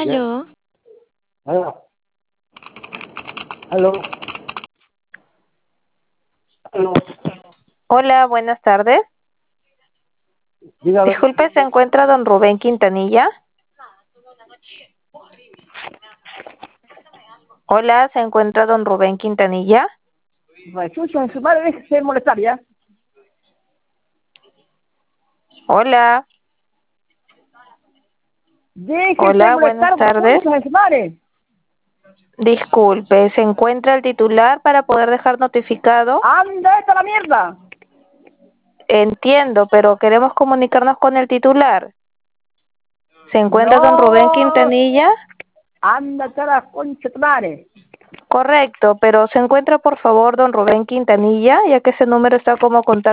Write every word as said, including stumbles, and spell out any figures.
Ya. Aló, Aló. Aló. Aló. Hola, buenas tardes. Dígame. Disculpe, ¿se encuentra don Rubén Quintanilla? Hola, ¿se encuentra don Rubén Quintanilla? Chucha, su madre, déjese de molestar ya. Hola, Déjese de hola, buenas molestar, tardes. chucha, su madre. Disculpe, ¿se encuentra el titular para poder dejar notificado? Anda, esta la mierda. Entiendo, pero queremos comunicarnos con el titular. ¿Se encuentra don Rubén No. Quintanilla? Anda, esta la concha de tu madre. Correcto, pero ¿se encuentra por favor don Rubén Quintanilla, ya que ese número está como contacto?